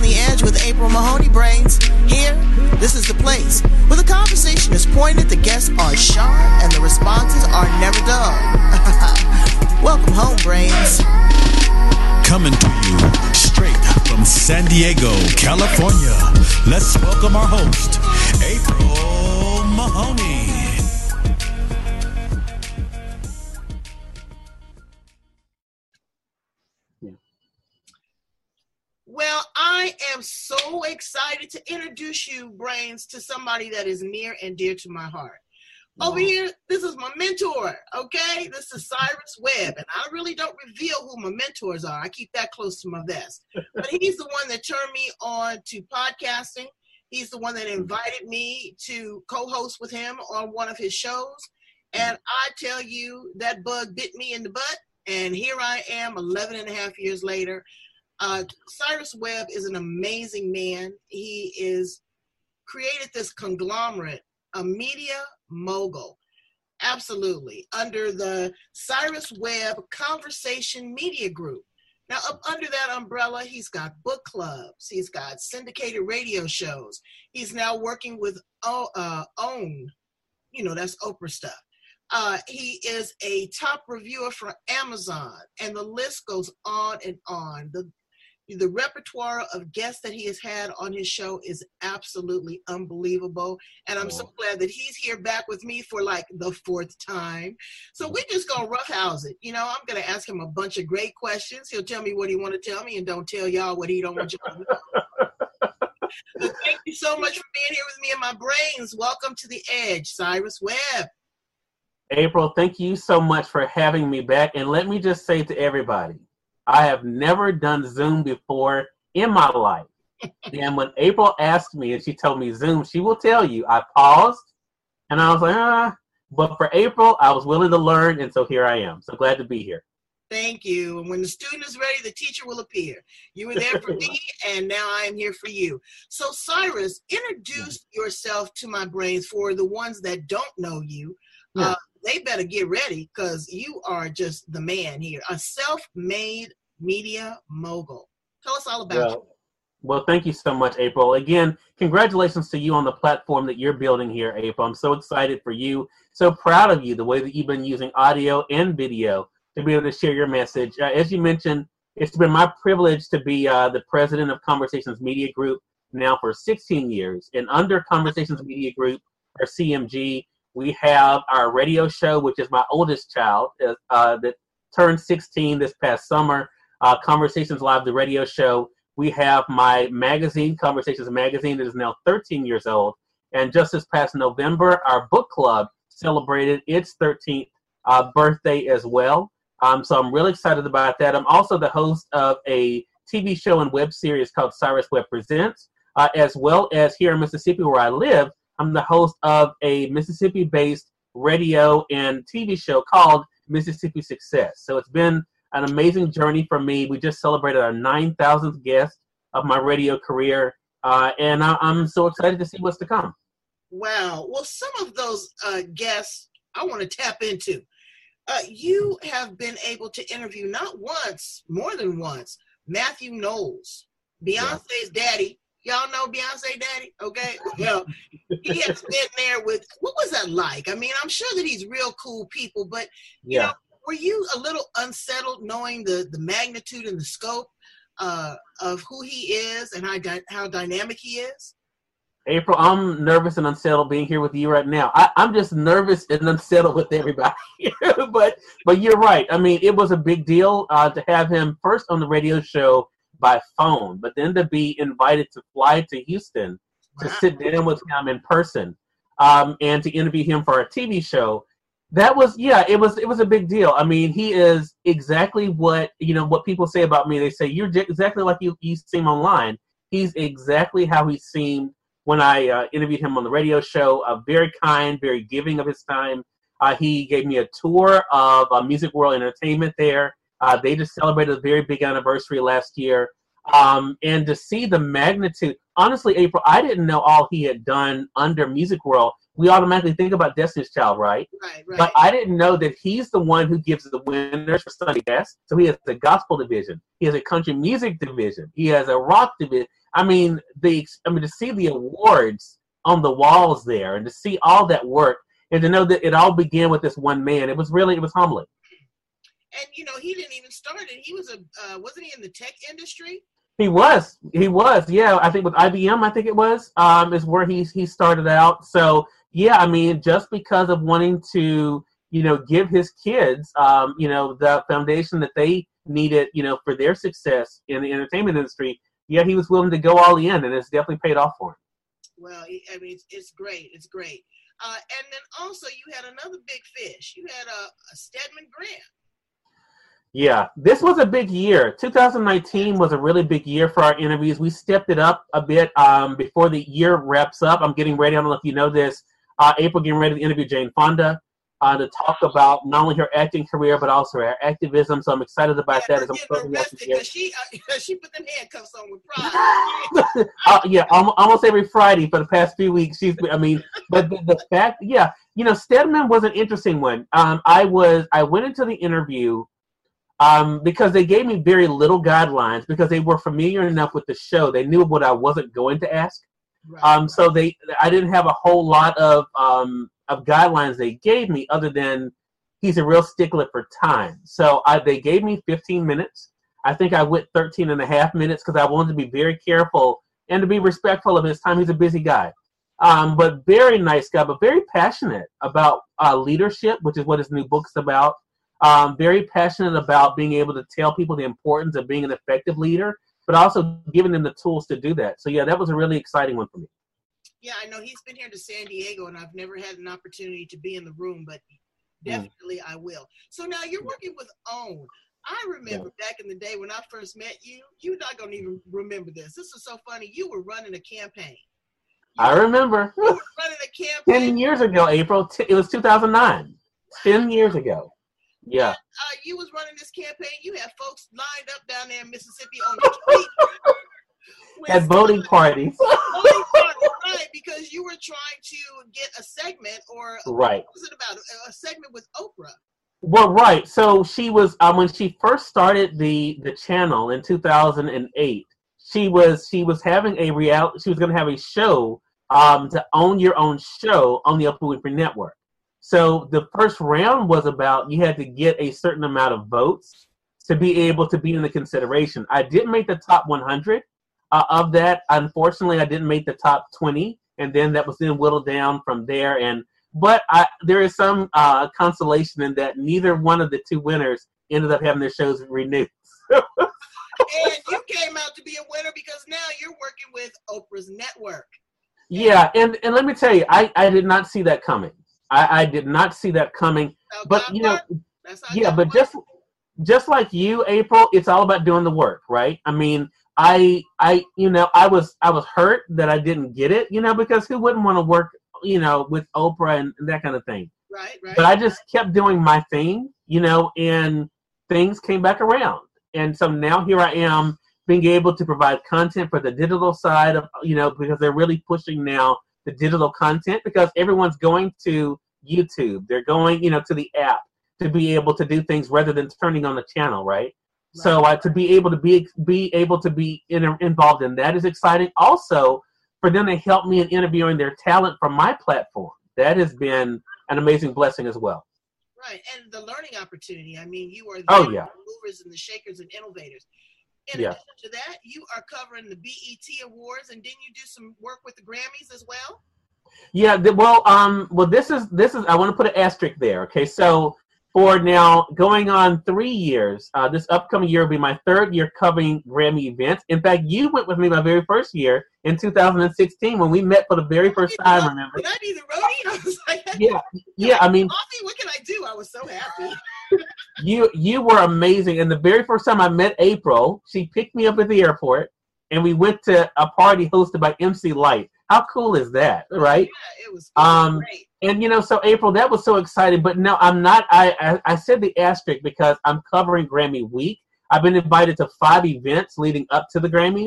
on the Edge with April Mahoney Brains. Here, this is the place where the conversation is pointed, the guests are sharp, and the responses are never dull. Welcome home, Brains. Coming to you straight from San Diego, California. Let's welcome our host, April Mahoney. Well, I am so excited to introduce you, Brains, to somebody that is near and dear to my heart. Over here, this is my mentor, okay? This is Cyrus Webb, and I really don't reveal who my mentors are. I keep that close to my vest. But he's the one that turned me on to podcasting. He's the one that invited me to co-host with him on one of his shows. And I tell you, that bug bit me in the butt, and here I am 11 and a half years later. Cyrus Webb is an amazing man. He is created this conglomerate, a media mogul, absolutely, under the Cyrus Webb Conversation Media Group. Now, up under that umbrella, he's got book clubs. He's got syndicated radio shows. He's now working with OWN. You know, that's Oprah stuff. He is a top reviewer for Amazon, and the list goes on and on. The repertoire of guests that he has had on his show is absolutely unbelievable. And I'm so glad that he's here back with me for like the fourth time. So we're just going to roughhouse it. You know, I'm going to ask him a bunch of great questions. He'll tell me what he want to tell me and don't tell y'all what he don't want y'all to know. So thank you so much for being here with me in my brains. Welcome to the Edge, Cyrus Webb. April, thank you so much for having me back. And let me just say to everybody, I have never done Zoom before in my life. And when April asked me and she told me Zoom, she will tell you, I paused and I was like, But for April, I was willing to learn, and so here I am. So glad to be here. Thank you. And when the student is ready, the teacher will appear. You were there for me, and now I am here for you. So Cyrus, introduce yourself to my brains for the ones that don't know you. Yeah. They better get ready because you are just the man here, a self-made media mogul. Tell us all about you. Well, thank you so much, April. Again, congratulations to you on the platform that you're building here, April. I'm so excited for you, so proud of you, the way that you've been using audio and video to be able to share your message. As you mentioned, it's been my privilege to be the president of Conversations Media Group now for 16 years. And under Conversations Media Group, or CMG, we have our radio show, which is my oldest child, that turned 16 this past summer. Conversations Live, the radio show. We have my magazine, Conversations Magazine, that is now 13 years old. And just this past November, our book club celebrated its 13th birthday as well. So I'm really excited about that. I'm also the host of a TV show and web series called Cyrus Webb Presents, as well as here in Mississippi where I live, I'm the host of a Mississippi-based radio and TV show called Mississippi Success. So it's been an amazing journey for me. We just celebrated our 9,000th guest of my radio career, and I'm so excited to see what's to come. Wow. Well, some of those guests I want to tap into. You have been able to interview not once, more than once, Matthew Knowles, Beyonce's daddy. Y'all know Beyonce daddy, okay? Well, he has been there with, what was that like? I mean, I'm sure that he's real cool people, but, you know, were you a little unsettled knowing the magnitude and the scope of who he is and how dynamic he is? April, I'm nervous and unsettled being here with you right now. I'm just nervous and unsettled with everybody. but you're right. I mean, it was a big deal to have him first on the radio show by phone, but then to be invited to fly to Houston to sit down with him in person and to interview him for a TV show. That was, it was a big deal. I mean, he is exactly what people say about me. They say, you're exactly like you seem online. He's exactly how he seemed when I interviewed him on the radio show. Very kind, very giving of his time. He gave me a tour of Music World Entertainment there. They just celebrated a very big anniversary last year. And to see the magnitude, honestly, April, I didn't know all he had done under Music World. We automatically think about Destiny's Child, right? Right. But I didn't know that he's the one who gives the winners for Sunday Best. So he has a gospel division. He has a country music division. He has a rock division. I mean, to see the awards on the walls there and to see all that work and to know that it all began with this one man, it was humbling. And, he didn't even start it. He was wasn't he in the tech industry? He was. Yeah, I think with IBM, I think it was, is where he started out. So, yeah, I mean, just because of wanting to, give his kids, the foundation that they needed, for their success in the entertainment industry, yeah, he was willing to go all in, and it's definitely paid off for him. Well, I mean, it's great. It's great. And then also you had another big fish. You had a Stedman Graham. Yeah, this was a big year. 2019 was a really big year for our interviews. We stepped it up a bit before the year wraps up. I'm getting ready. I don't know if you know this. April getting ready to interview Jane Fonda to talk about not only her acting career but also her activism. So I'm excited about that. As I'm closing out the year. She put them handcuffs on with pride. Yeah, almost every Friday for the past few weeks. But the fact, Stedman was an interesting one. I went into the interview. Because they gave me very little guidelines because they were familiar enough with the show. They knew what I wasn't going to ask. Right. So I didn't have a whole lot of guidelines they gave me other than he's a real stickler for time. So they gave me 15 minutes. I think I went 13 and a half minutes because I wanted to be very careful and to be respectful of his time. He's a busy guy. But very nice guy, but very passionate about leadership, which is what his new book's about. Very passionate about being able to tell people the importance of being an effective leader, but also giving them the tools to do that. So, yeah, that was a really exciting one for me. Yeah, I know he's been here to San Diego, and I've never had an opportunity to be in the room, but definitely I will. So now you're working with OWN. I remember back in the day when I first met you, you're not going to even remember this. This is so funny. You were running a campaign. I remember. You were running a campaign. 10 years ago, April. It was 2009. 10 years ago. Yeah. You was running this campaign. You had folks lined up down there in Mississippi on the street. At voting parties. Right, because you were trying to get a segment or right. What was it about? A segment with Oprah. Well, right. So she was when she first started the channel in 2008. She was having she was going to have a show to own your own show on the Oprah Winfrey Network. So the first round was about you had to get a certain amount of votes to be able to be in the consideration. I didn't make the top 100 of that. Unfortunately, I didn't make the top 20, and then that was then whittled down from there. But there is some consolation in that neither one of the two winners ended up having their shows renewed. And you came out to be a winner because now you're working with Oprah's network. Yeah, and let me tell you, I did not see that coming. I did not see that coming, but but just like you, April, it's all about doing the work, right? I mean, I was hurt that I didn't get it, because who wouldn't want to work, with Oprah and that kind of thing. Right. But I just kept doing my thing, and things came back around, and so now here I am being able to provide content for the digital side of, because they're really pushing now the digital content because everyone's going to YouTube. They're going, to the app to be able to do things rather than turning on the channel, right? So to be able to be involved in that is exciting. Also, for them to help me in interviewing their talent from my platform, that has been an amazing blessing as well. Right, and the learning opportunity. I mean, you are the movers and the shakers and innovators. In addition to that, you are covering the BET Awards, and didn't you do some work with the Grammys as well? Yeah, this is I want to put an asterisk there. Okay, so for now, going on 3 years, this upcoming year will be my third year covering Grammy events. In fact, you went with me my very first year in 2016 when we met for the very first time. Remember? Did I be the roadie? I was like, yeah. I mean, coffee. What can I do? I was so happy. You were amazing. And the very first time I met April, she picked me up at the airport, and we went to a party hosted by MC Lyte. How cool is that, right? Yeah, it was great. And, so April, that was so exciting. But no, I'm not. I said the asterisk because I'm covering Grammy Week. I've been invited to 5 events leading up to the Grammys.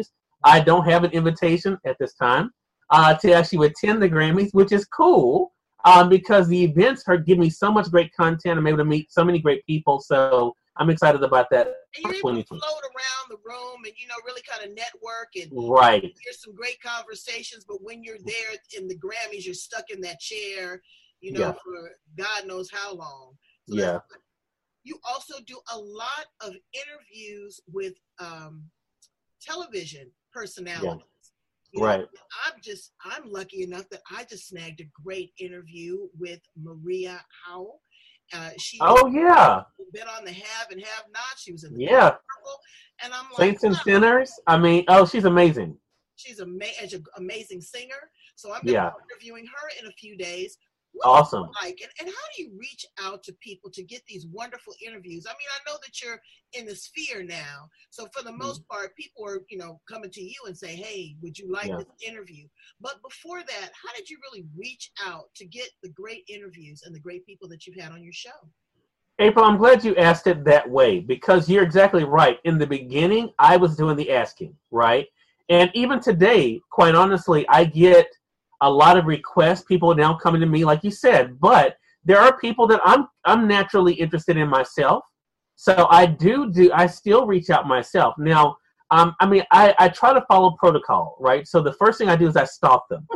I don't have an invitation at this time to actually attend the Grammys, which is cool because the events give me so much great content. I'm able to meet so many great people, so I'm excited about that. And you're able to float around the room and, really kind of network and hear some great conversations. But when you're there in the Grammys, you're stuck in that chair, for God knows how long. So you also do a lot of interviews with television personalities. Right. I'm lucky enough that I just snagged a great interview with Maria Howell. She been on the Have and Have Not. She was in the Purple, and I'm like, Saints and Sinners. I mean, she's amazing. She's an amazing singer. So I'm going to be interviewing her in a few days. Awesome. And how do you reach out to people to get these wonderful interviews? I mean, I know that you're in the sphere now. So for the most part, people are, coming to you and say, hey, would you like this interview? But before that, how did you really reach out to get the great interviews and the great people that you've had on your show? April, I'm glad you asked it that way because you're exactly right. In the beginning, I was doing the asking, right? And even today, quite honestly, I get a lot of requests, people now coming to me, like you said, but there are people that I'm naturally interested in myself. So I still reach out myself. Now, I try to follow protocol, right? So the first thing I do is I stalk them.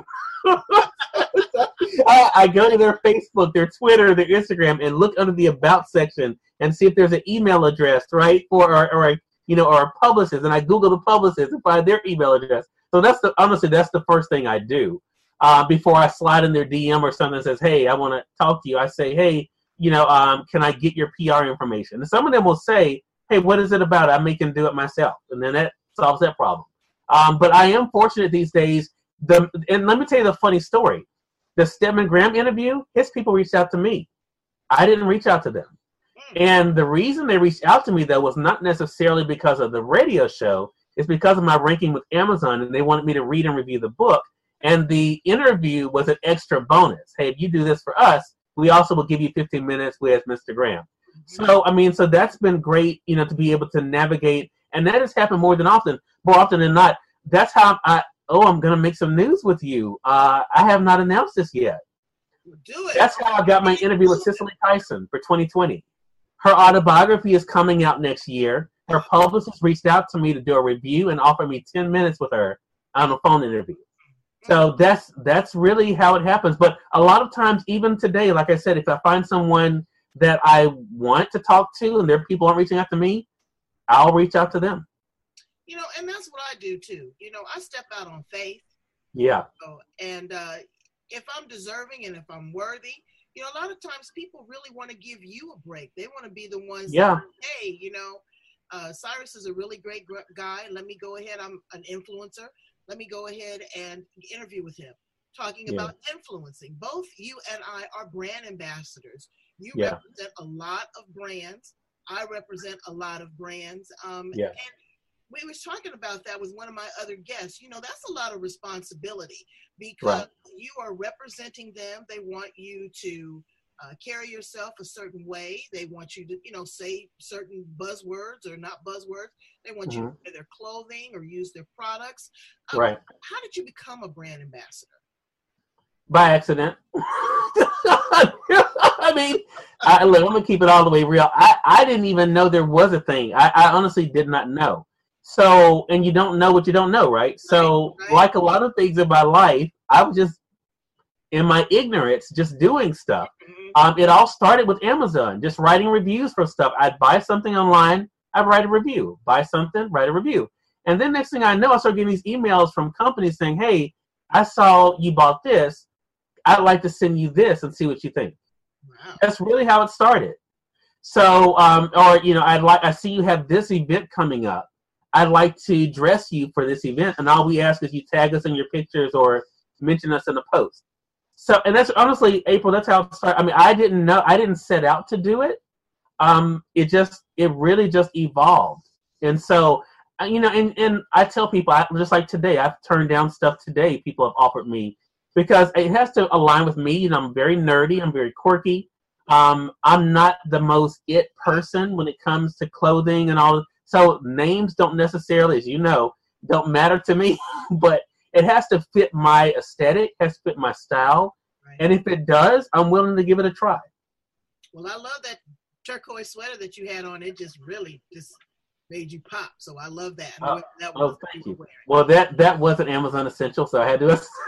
I go to their Facebook, their Twitter, their Instagram, and look under the About section and see if there's an email address, right? Or a publicist, and I Google the publicist and find their email address. So that's the first thing I do. Before I slide in their DM or something that says, hey, I want to talk to you, I say, hey, can I get your PR information? And some of them will say, hey, what is it about? I can do it myself. And then that solves that problem. But I am fortunate these days. And let me tell you the funny story. The Stedman Graham interview, his people reached out to me. I didn't reach out to them. And the reason they reached out to me, though, was not necessarily because of the radio show. It's because of my ranking with Amazon, and they wanted me to read and review the book. And the interview was an extra bonus. Hey, if you do this for us, we also will give you 15 minutes with Mr. Graham. So that's been great, to be able to navigate. And that has happened more often than not. That's how I'm going to make some news with you. I have not announced this yet. Do it. That's how I got my interview with Cicely Tyson for 2020. Her autobiography is coming out next year. Her publicist reached out to me to do a review and offered me 10 minutes with her on a phone interview. So that's really how it happens. But a lot of times, even today, like I said, if I find someone that I want to talk to and their people aren't reaching out to me, I'll reach out to them. And that's what I do too. I step out on faith. Yeah. And if I'm deserving and if I'm worthy, a lot of times people really want to give you a break. They want to be the ones that, hey, Cyrus is a really great guy. Let me go ahead. I'm an influencer. Let me go ahead and interview with him. Talking about influencing. Both you and I are brand ambassadors. You represent a lot of brands. I represent a lot of brands. And we were talking about that with one of my other guests. That's a lot of responsibility because you are representing them. They want you to carry yourself a certain way. They want you to, say certain buzzwords or not buzzwords. They want you to wear their clothing or use their products. Right. How did you become a brand ambassador? By accident. Look, I'm going to keep it all the way real. I didn't even know there was a thing. I honestly did not know. So, and you don't know what you don't know, right? So, like a lot of things in my life, I was just, in my ignorance, just doing stuff. It all started with Amazon, just writing reviews for stuff. I'd buy something online, I'd write a review. Buy something, write a review. And then next thing I know, I started getting these emails from companies saying, hey, I saw you bought this. I'd like to send you this and see what you think. Wow. That's really how it started. So, I see you have this event coming up. I'd like to dress you for this event, and all we ask is you tag us in your pictures or mention us in the post. So, and that's honestly, April, that's how it started. I didn't know, I didn't set out to do it. It really just evolved. And so, and I tell people, just like today, I've turned down stuff today people have offered me because it has to align with me. I'm very nerdy. I'm very quirky. I'm not the most it person when it comes to clothing and all. So names don't necessarily, as you know, don't matter to me, but it has to fit my aesthetic, has to fit my style. Right. And if it does, I'm willing to give it a try. Well, I love that turquoise sweater that you had on. It just really just made you pop. So I love that. Thank you. Well, that was an Amazon essential, so I had to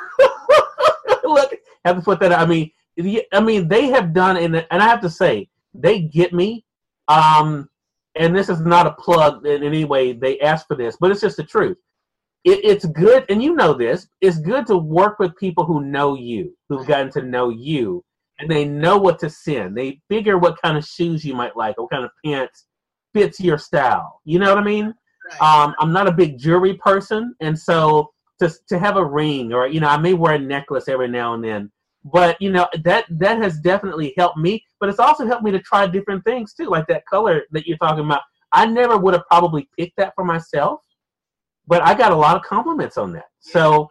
look. Have to put that. I mean, they have done, and I have to say, they get me. And this is not a plug in any way. They asked for this, but it's just the truth. It's good, and you know this. It's good to work with people who know you, who've gotten to know you, and they know what to send. They figure what kind of shoes you might like, what kind of pants fits your style. You know what I mean? Right. I'm not a big jewelry person, and so to have a ring, or I may wear a necklace every now and then, but that has definitely helped me. But it's also helped me to try different things too, like that color that you're talking about. I never would have probably picked that for myself, but I got a lot of compliments on that. So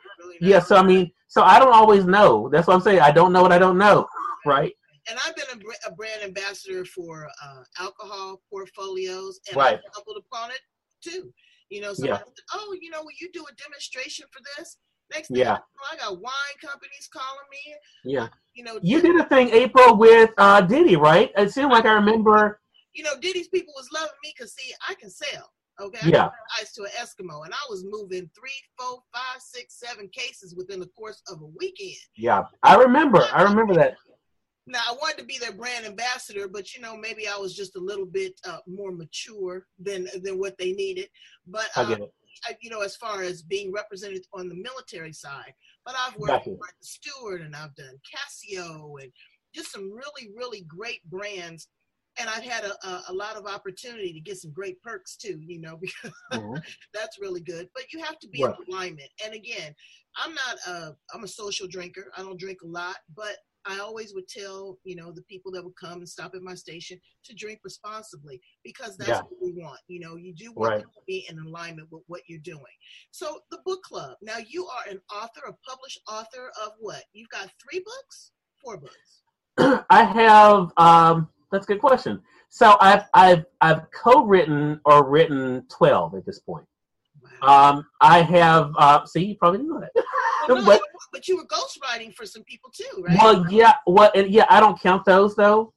so I don't always know. That's what I'm saying. I don't know what I don't know, right? And I've been a brand ambassador for alcohol portfolios, and right. I stumbled upon it too. So I said, will you do a demonstration for this? Next thing I got wine companies calling me. Yeah. You did a thing, April, with Diddy, right? It seemed like I remember. Diddy's people was loving me because, see, I can sell. Okay. Yeah. I ice to an Eskimo, and I was moving 3, 4, 5, 6, 7 cases within the course of a weekend. Yeah, I remember that. Now, I wanted to be their brand ambassador, but maybe I was just a little bit more mature than what they needed. But I get it. As far as being represented on the military side, but I've worked with Martha Stewart, and I've done Casio, and just some really, really great brands. And I've had a lot of opportunity to get some great perks too, because that's really good. But you have to be in alignment. And again, I'm a social drinker. I don't drink a lot, but I always would tell, the people that would come and stop at my station to drink responsibly, because that's what we want. You do want to be in alignment with what you're doing. So the book club. Now you are an author, a published author of what? You've got 3 books? 4 books? I have. That's a good question. So I've co-written or written 12 at this point. Wow. I have. See, you probably didn't know that. Well, but you were ghostwriting for some people too, right? Well, yeah. I don't count those though.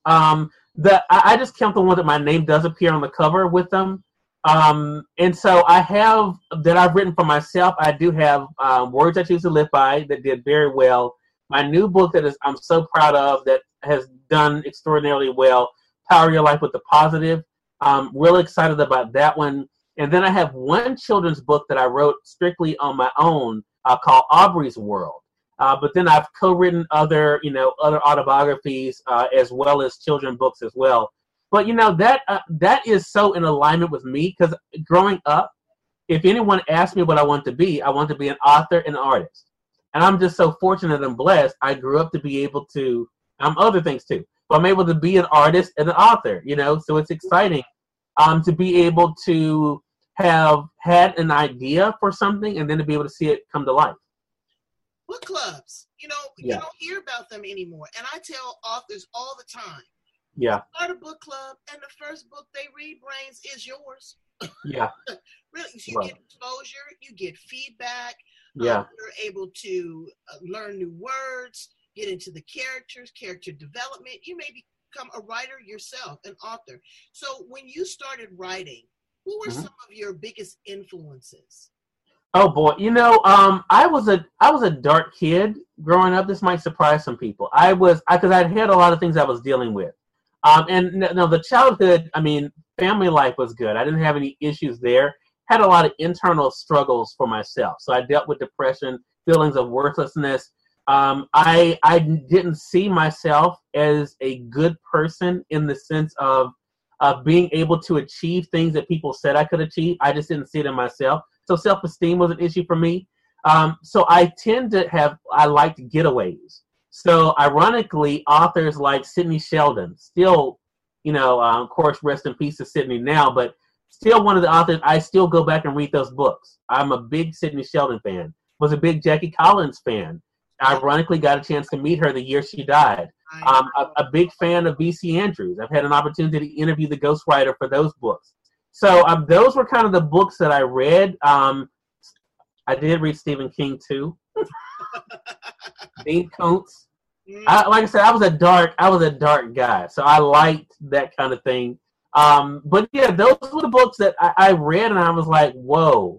I just count the one that my name does appear on the cover with them. And so I have that I've written for myself. I do have Words I Choose to Live By that did very well. My new book I'm so proud of that has done extraordinarily well, Power Your Life with the Positive. I'm really excited about that one. And then I have one children's book that I wrote strictly on my own called Aubrey's World. But then I've co-written other autobiographies as well as children's books as well. But that is so in alignment with me, because growing up, if anyone asked me what I want to be an author and an artist. And I'm just so fortunate and blessed. I grew up to be able to, other things too, but I'm able to be an artist and an author, so it's exciting to be able to have had an idea for something and then to be able to see it come to life. Book clubs, you don't hear about them anymore. And I tell authors all the time, start a book club, and the first book they read, Brains, is yours. Yeah. Really, you get exposure, you get feedback. Yeah. You're able to learn new words, get into the characters, character development. You may become a writer yourself, an author. So when you started writing, who were some of your biggest influences? Oh boy, I was a dark kid growing up. This might surprise some people. Because I'd had a lot of things I was dealing with. And the childhood, family life was good. I didn't have any issues there. Had a lot of internal struggles for myself. So I dealt with depression, feelings of worthlessness. I didn't see myself as a good person in the sense of being able to achieve things that people said I could achieve. I just didn't see it in myself. So self-esteem was an issue for me. So I liked getaways. So ironically, authors like Sidney Sheldon, still, of course, rest in peace to Sidney now, but still one of the authors, I still go back and read those books. I'm a big Sidney Sheldon fan, was a big Jackie Collins fan. Ironically, got a chance to meet her the year she died. I'm a big fan of V.C. Andrews. I've had an opportunity to interview the ghostwriter for those books. So those were kind of the books that I read. I did read Stephen King too. Dean Koontz. Like I said, I was a dark guy, so I liked that kind of thing. But yeah, those were the books that I read, and I was like, whoa,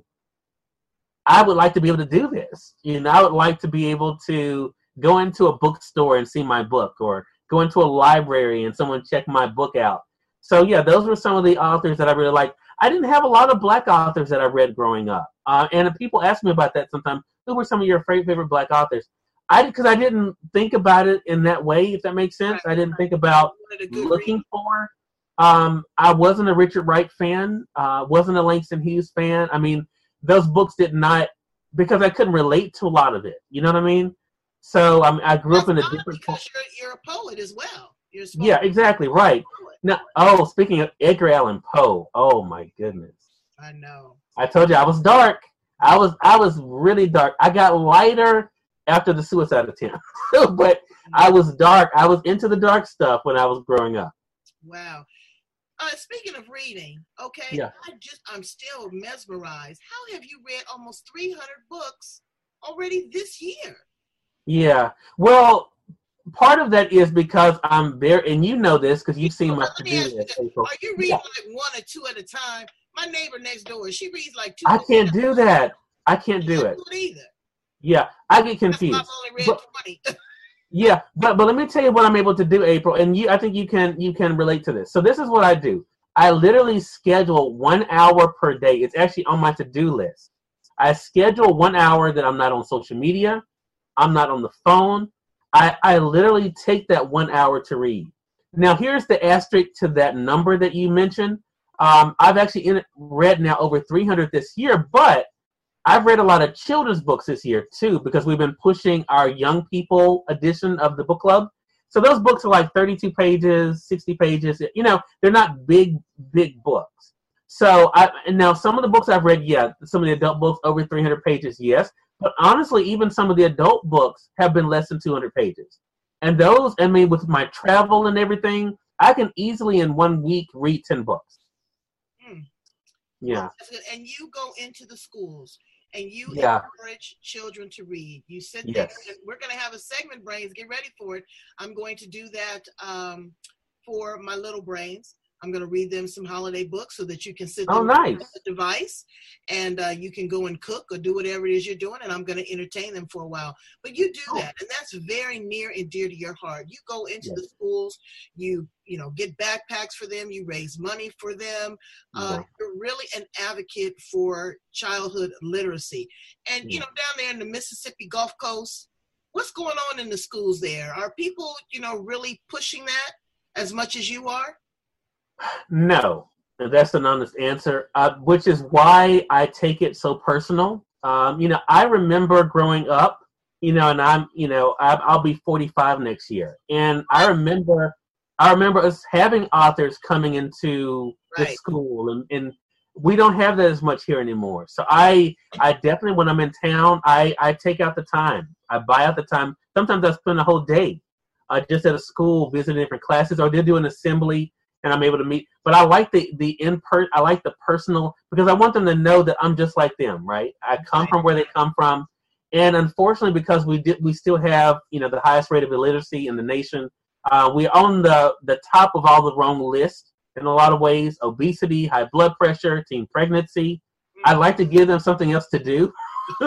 I would like to be able to do this. I would like to be able to go into a bookstore and see my book, or go into a library and someone check my book out. So yeah, those were some of the authors that I really liked. I didn't have a lot of Black authors that I read growing up. And people ask me about that sometimes. Who were some of your favorite Black authors? Because I didn't think about it in that way, if that makes sense. I didn't think about looking for. I wasn't a Richard Wright fan. Wasn't a Langston Hughes fan. I mean, those books did not, because I couldn't relate to a lot of it. You know what I mean? So I grew up in a different. Because you're a poet as well. Yeah, exactly right. Now, speaking of Edgar Allan Poe, oh my goodness! I know. I told you I was dark. I was really dark. I got lighter after the suicide attempt, but I was dark. I was into the dark stuff when I was growing up. Wow. Speaking of reading, okay, yeah. I'm still mesmerized. How have you read almost 300 books already this year? Yeah. Well, part of that is because I'm there, and you know this because you've seen my to-do list. Are you reading like one or two at a time? My neighbor next door, she reads like two. I can't do that. I can't do it either. Yeah, I get confused. I've only read 20. Yeah, but let me tell you what I'm able to do, April, and I think you can relate to this. So this is what I do. I literally schedule 1 hour per day. It's actually on my to-do list. I schedule 1 hour that I'm not on social media. I'm not on the phone. I literally take that 1 hour to read. Now, here's the asterisk to that number that you mentioned. I've actually read now over 300 this year, but I've read a lot of children's books this year, too, because we've been pushing our young people edition of the book club. So those books are like 32 pages, 60 pages. They're not big books. So and now some of the books I've read, yeah, some of the adult books over 300 pages, yes. But honestly, even some of the adult books have been less than 200 pages. And those, I mean, with my travel and everything, I can easily in 1 week read 10 books. Yeah. And you go into the schools and you encourage children to read. You sit there, and we're going to have a segment, Brains. Get ready for it. I'm going to do that for my little brains. I'm going to read them some holiday books so that you can sit there with the device and you can go and cook or do whatever it is you're doing, and I'm going to entertain them for a while. But you do that, and that's very near and dear to your heart. You go into the schools, you get backpacks for them, you raise money for them. You're really an advocate for childhood literacy. And, down there in the Mississippi Gulf Coast, what's going on in the schools there? Are people, really pushing that as much as you are? No, that's an honest answer, which is why I take it so personal. I remember growing up, and I'll be 45 next year. And I remember us having authors coming into the school, and we don't have that as much here anymore. So I definitely, when I'm in town, I take out the time. I buy out the time. Sometimes I spend a whole day just at a school visiting different classes, or they'll do an assembly and I'm able to meet. But I like I like the personal, because I want them to know that I'm just like them, right? I come from where they come from. And unfortunately, because we still have, the highest rate of illiteracy in the nation, we're on the top of all the wrong lists in a lot of ways: obesity, high blood pressure, teen pregnancy. I'd like to give them something else to do.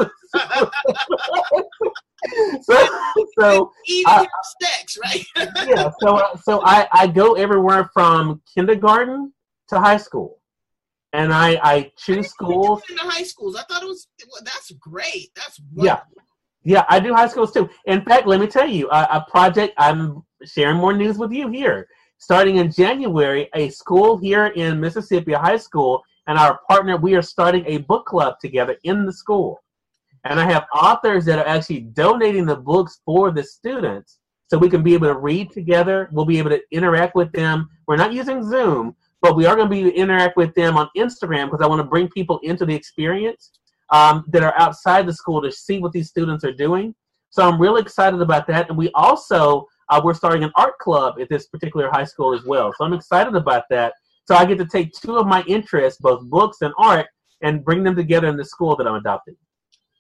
so sex, right? Yeah. So I go everywhere from kindergarten to high school, and I choose schools. In the high schools, I thought that's great. That's wonderful. Yeah. I do high schools too. In fact, let me tell you a project. I'm sharing more news with you here. Starting in January, a school here in Mississippi, a high school, and our partner, we are starting a book club together in the school. And I have authors that are actually donating the books for the students so we can be able to read together. We'll be able to interact with them. We're not using Zoom, but we are going to be able to interact with them on Instagram, because I want to bring people into the experience that are outside the school to see what these students are doing. So I'm really excited about that. And we also, we're starting an art club at this particular high school as well. So I'm excited about that. So I get to take two of my interests, both books and art, and bring them together in the school that I'm adopting.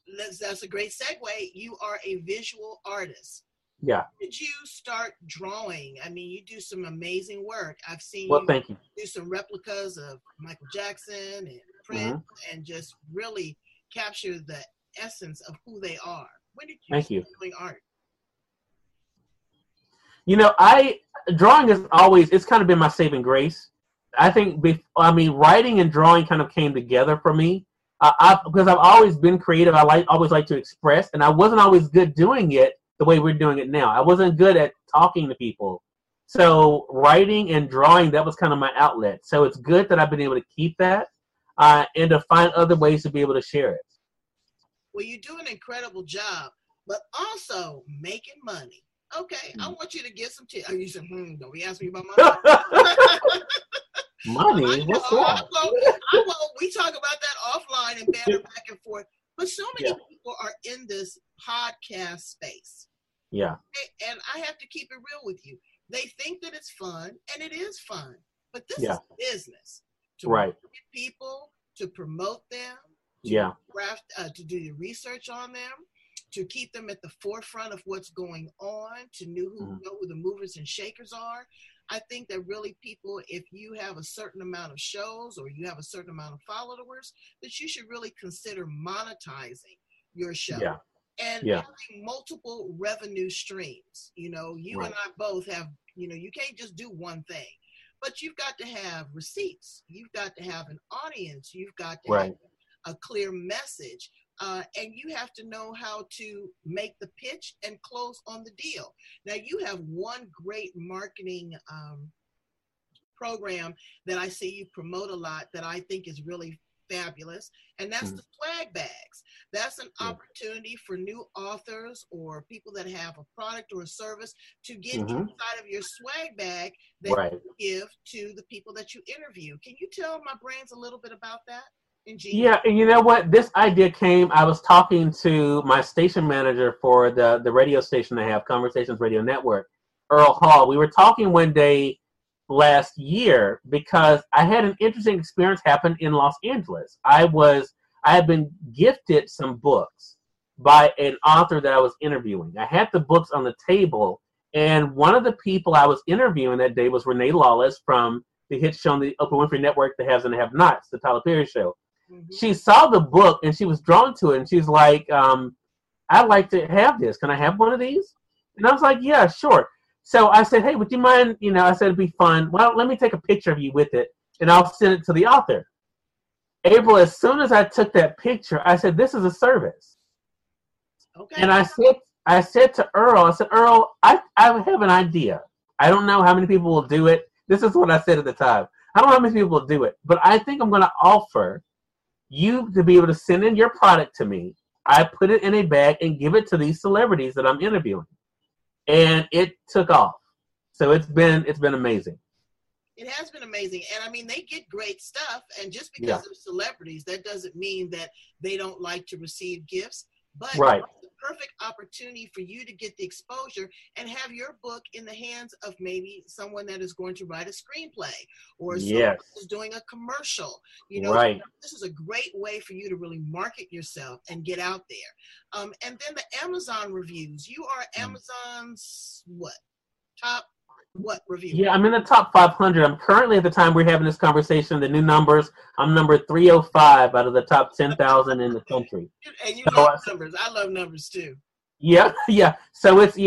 that's a great segue. You are a visual artist. Yeah. Did you start drawing? I mean, you do some amazing work. I've seen Well, you thank you. do some replicas of Michael Jackson and Prince, and just really capture the essence of who they are. When did you start doing art? You know, drawing is always, it's kind of been my saving grace. I think, writing and drawing kind of came together for me. Because I've always been creative. Always like to express, and I wasn't always good doing it the way we're doing it now. I wasn't good at talking to people. So writing and drawing, that was kind of my outlet. So it's good that I've been able to keep that and to find other ways to be able to share it. Well, you do an incredible job, but also making money. Okay, I want you to get some tips. You said, don't be asking me about money. Money? What's that? We talk about that offline and banter back and forth. But so many people are in this podcast space. Yeah. Okay? And I have to keep it real with you. They think that it's fun, and it is fun. But this is business. To market people, to promote them, to do your research on them, to keep them at the forefront of what's going on, to know who the movers and shakers are. I think that really people, if you have a certain amount of shows or you have a certain amount of followers, that you should really consider monetizing your show and having multiple revenue streams. You know, you and I both have, you can't just do one thing, but you've got to have receipts. You've got to have an audience. You've got to have a clear message. And you have to know how to make the pitch and close on the deal. Now, you have one great marketing program that I see you promote a lot that I think is really fabulous, and that's the swag bags. That's an opportunity for new authors or people that have a product or a service to get inside of your swag bag that you give to the people that you interview. Can you tell my brains a little bit about that? Yeah, and you know what? This idea came, I was talking to my station manager for the radio station I have, Conversations Radio Network, Earl Hall. We were talking one day last year because I had an interesting experience happen in Los Angeles. I had been gifted some books by an author that I was interviewing. I had the books on the table, and one of the people I was interviewing that day was Renee Lawless from the hit show on the Oprah Winfrey Network, The Haves and the Have-Nots, the Tyler Perry Show. She saw the book and she was drawn to it, and she's like, I'd like to have this. Can I have one of these? And I was like, yeah, sure. So I said, hey, would you mind, I said it'd be fun. Well, let me take a picture of you with it and I'll send it to the author. April, as soon as I took that picture, I said, this is a service. Okay. And I said to Earl, Earl, I have an idea. I don't know how many people will do it. This is what I said at the time. I don't know how many people will do it, but I think I'm going to offer you to be able to send in your product to me. I put it in a bag and give it to these celebrities that I'm interviewing. And it took off. So it's been amazing. It has been amazing. And I mean, they get great stuff. And just because they're celebrities, that doesn't mean that they don't like to receive gifts. But it's the perfect opportunity for you to get the exposure and have your book in the hands of maybe someone that is going to write a screenplay or someone who's doing a commercial. This is a great way for you to really market yourself and get out there. And then the Amazon reviews. You are Amazon's top review? Yeah, I'm in the top 500. I'm currently, at the time we're having this conversation, the new numbers, I'm number 305 out of the top 10,000 in the country. And you love numbers. I love numbers too. Yeah. So it's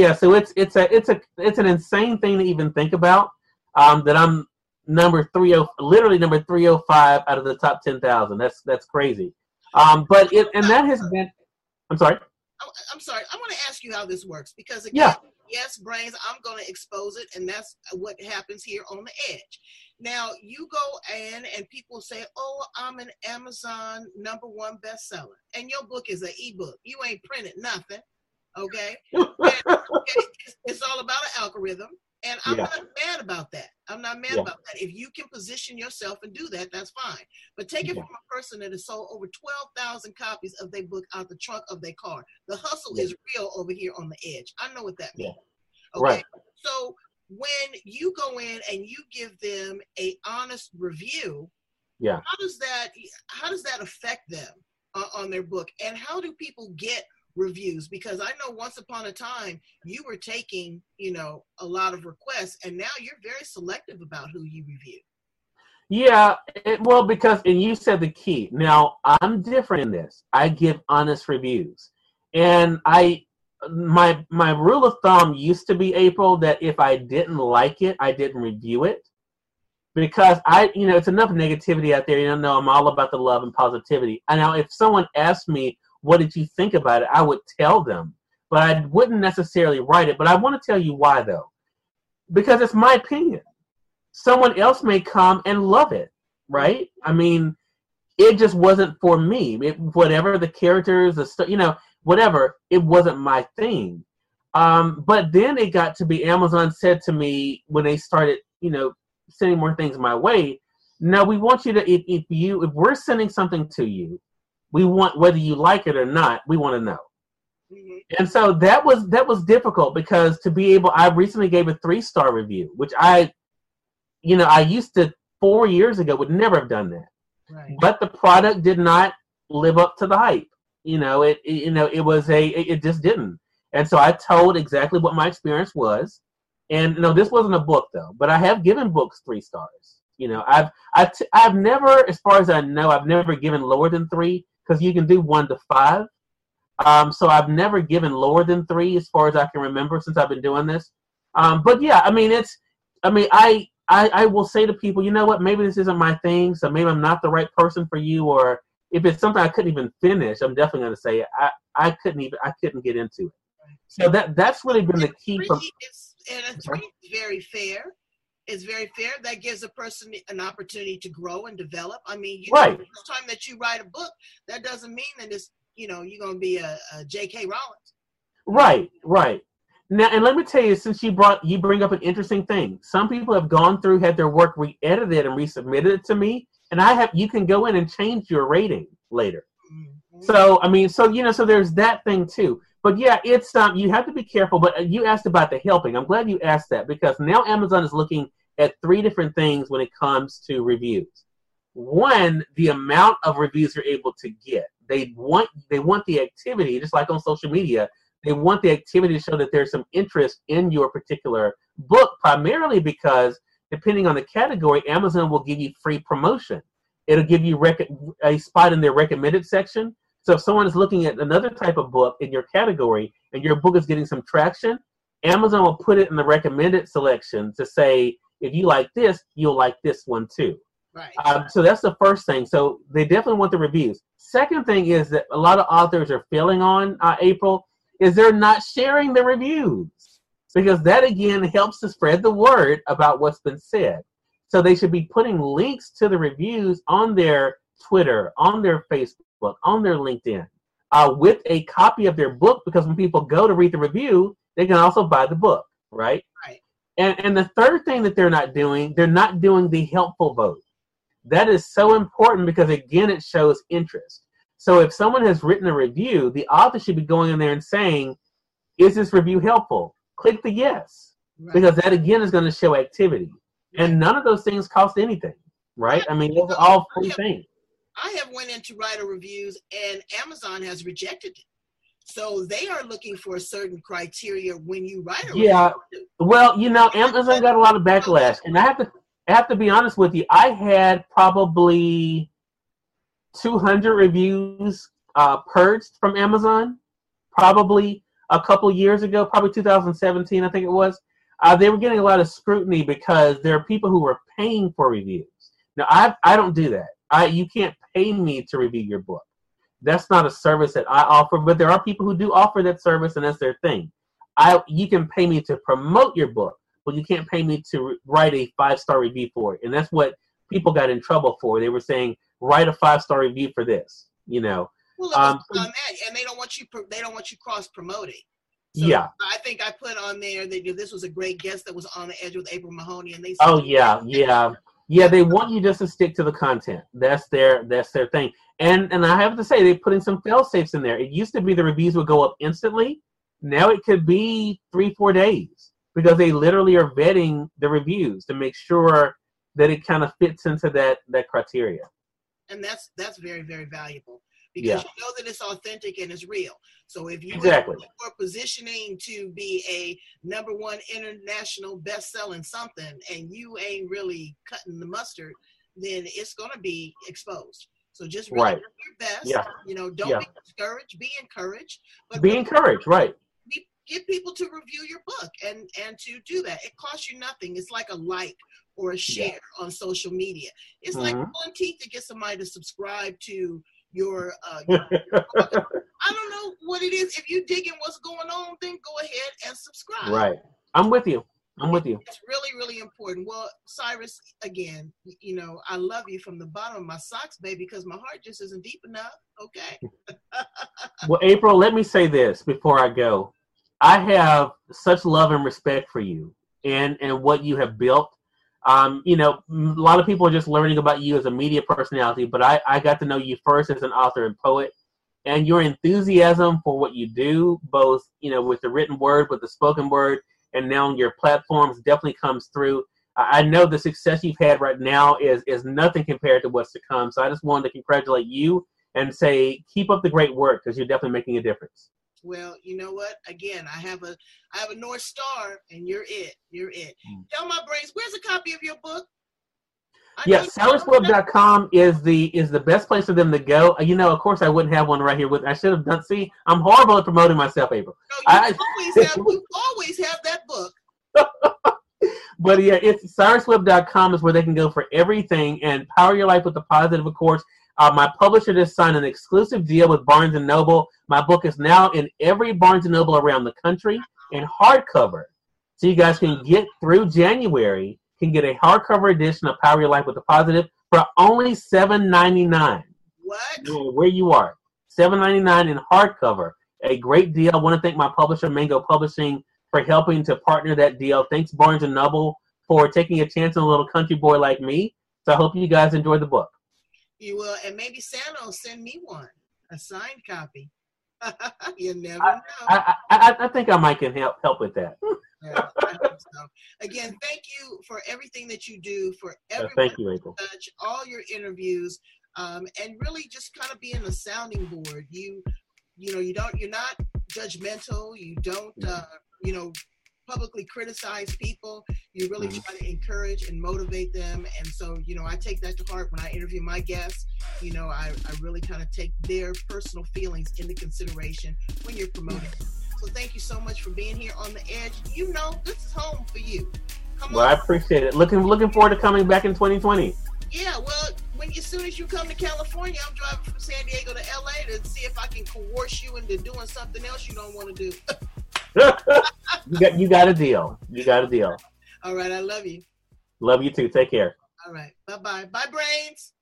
an insane thing to even think about. That I'm literally number 305 out of the top 10,000. That's crazy. But that has been. I'm sorry. I'm sorry. I want to ask you how this works because again. Yes, Brains, I'm going to expose it, and that's what happens here on the edge. Now, you go in, and people say, oh, I'm an Amazon #1 bestseller, and your book is an ebook. You ain't printed nothing, okay? It's all about an algorithm, and I'm not mad about that. I'm not mad about that. If you can position yourself and do that, that's fine. But take it from a person that has sold over 12,000 copies of their book out the trunk of their car. The hustle is real over here on the edge. I know what that means. Okay. Right. So when you go in and you give them an honest review, how does that affect them on their book? And how do people get reviews? Because I know once upon a time you were taking, a lot of requests, and now you're very selective about who you review. Yeah, because you said the key. Now, I'm different in this. I give honest reviews. And my rule of thumb used to be, April, that if I didn't like it, I didn't review it. Because it's enough negativity out there. I'm all about the love and positivity. And now if someone asked me, what did you think about it? I would tell them, but I wouldn't necessarily write it. But I want to tell you why, though, because it's my opinion. Someone else may come and love it, right? I mean, it just wasn't for me. Whatever the characters, whatever, it wasn't my thing. But then it got to be, Amazon said to me when they started, sending more things my way. No, we want you to, if we're sending something to you, we want, whether you like it or not, we want to know. Mm-hmm. And so that was difficult because to be able, I recently gave a 3-star review, which I used to 4 years ago would never have done that. Right. But the product did not live up to the hype. It just didn't. And so I told exactly what my experience was. And this wasn't a book though, but I have given books 3 stars. I've never, as far as I know, I've never given lower than 3 because you can do 1 to 5. So I've never given lower than 3 as far as I can remember since I've been doing this. But yeah, I will say to people, you know what, maybe this isn't my thing, so maybe I'm not the right person for you, or if it's something I couldn't even finish, I'm definitely going to say I couldn't get into it. So that's really been the key. And a 3 is very fair. It's very fair. That gives a person an opportunity to grow and develop. I mean, right. The time that you write a book, that doesn't mean that it's, you're going to be a J.K. Rowling. Right. Now, and let me tell you, since you bring up an interesting thing. Some people have gone through, had their work re-edited and resubmitted it to me, and you can go in and change your rating later. Mm-hmm. So there's that thing too. But yeah, it's you have to be careful. But you asked about the helping. I'm glad you asked that because now Amazon is looking at 3 different things when it comes to reviews. One, the amount of reviews you're able to get. They want the activity, just like on social media. They want the activity to show that there's some interest in your particular book, primarily because depending on the category, Amazon will give you free promotion. It'll give you a spot in their recommended section. So if someone is looking at another type of book in your category and your book is getting some traction, Amazon will put it in the recommended selection to say, if you like this, you'll like this one too. Right. So that's the first thing. So they definitely want the reviews. Second thing is that a lot of authors are failing on, April, is they're not sharing the reviews. Because that, again, helps to spread the word about what's been said. So they should be putting links to the reviews on their Twitter, on their Facebook, on their LinkedIn, with a copy of their book, because when people go to read the review, they can also buy the book, right? Right. And the third thing that they're not doing the helpful vote. That is so important because, again, it shows interest. So if someone has written a review, the author should be going in there and saying, is this review helpful? Click the yes, right. Because that, again, is going to show activity. And none of those things cost anything, right? I mean, those are all free things. I have went in to write a reviews, and Amazon has rejected it. So they are looking for a certain criteria when you write a review. Yeah, well, Amazon got a lot of backlash. And I have to be honest with you. I had probably 200 reviews purged from Amazon, probably a couple years ago, probably 2017, I think it was. They were getting a lot of scrutiny because there are people who were paying for reviews. Now, I don't do that. You can't pay me to review your book. That's not a service that I offer, but there are people who do offer that service, and that's their thing. You can pay me to promote your book, but you can't pay me to write a 5-star review for it. And that's what people got in trouble for. They were saying, write a 5-star review for this, Well, on that, and they don't want you cross promoting. So yeah. I think I put on there that this was a great guest that was on the edge with April Mahoney, and they said, oh yeah. They want you just to stick to the content. That's their thing. And I have to say, they're putting some fail safes in there. It used to be the reviews would go up instantly. Now it could be 3-4 days because they literally are vetting the reviews to make sure that it kind of fits into that criteria. And that's very, very valuable. because you know that it's authentic and it's real. So if you Exactly. are positioning to be a #1 international best-selling something and you ain't really cutting the mustard, then it's going to be exposed. So just really do your best. Yeah. You know, don't be discouraged, be encouraged. But be encouraged, right. Get people to review your book and to do that. It costs you nothing. It's like a like or a share on social media. It's like pulling teeth to get somebody to subscribe to your I don't know what it is. If you digging what's going on, then go ahead and subscribe. Right. I'm with you. It's really, really important. Well, Cyrus, again, you know, I love you from the bottom of my socks, baby, because my heart just isn't deep enough. Okay. Well, April, let me say this before I go. I have such love and respect for you and what you have built. You know, a lot of people are just learning about you as a media personality, but I got to know you first as an author and poet, and your enthusiasm for what you do, both, you know, with the written word, with the spoken word, and now on your platforms definitely comes through. I know the success you've had right now is nothing compared to what's to come. So I just wanted to congratulate you and say, keep up the great work, because you're definitely making a difference. Well, you know what? Again, I have a North Star, and you're it. You're it. Tell my brains, where's a copy of your book? CyrusWeb.com is the best place for them to go. You know, of course, I wouldn't have one right here with. I should have done. See, I'm horrible at promoting myself, April. No, you always have that book. But yeah, it's CyrusWeb.com is where they can go for everything, and power your life with the positive, of course. My publisher just signed an exclusive deal with Barnes & Noble. My book is now in every Barnes & Noble around the country in hardcover. So you guys can get through January, can get a hardcover edition of Power Your Life with the Positive for only $7.99. What? Where you are. $7.99 in hardcover. A great deal. I want to thank my publisher, Mango Publishing, for helping to partner that deal. Thanks, Barnes & Noble, for taking a chance on a little country boy like me. So I hope you guys enjoy the book. You will, and maybe Santa will send me one, a signed copy. You never know. I think I might can help with that. Yeah, I hope so. Again, thank you for everything that you do, for everyone. Thank you, April. All your interviews, and really just kind of being a sounding board. You know, you're not judgmental. You don't, you know, publicly criticize people. You really try to encourage and motivate them. And so, you know, I take that to heart when I interview my guests. You know, I really kind of take their personal feelings into consideration when you're promoting. So thank you so much for being here on The Edge. You know, this is home for you. Come on. I appreciate it. Looking forward to coming back in 2020. Yeah, well, as soon as you come to California, I'm driving from San Diego to LA to see if I can coerce you into doing something else you don't want to do. You got a deal. You got a deal. All right, I love you. Love you too. Take care. All right, bye-bye. Bye, Brains.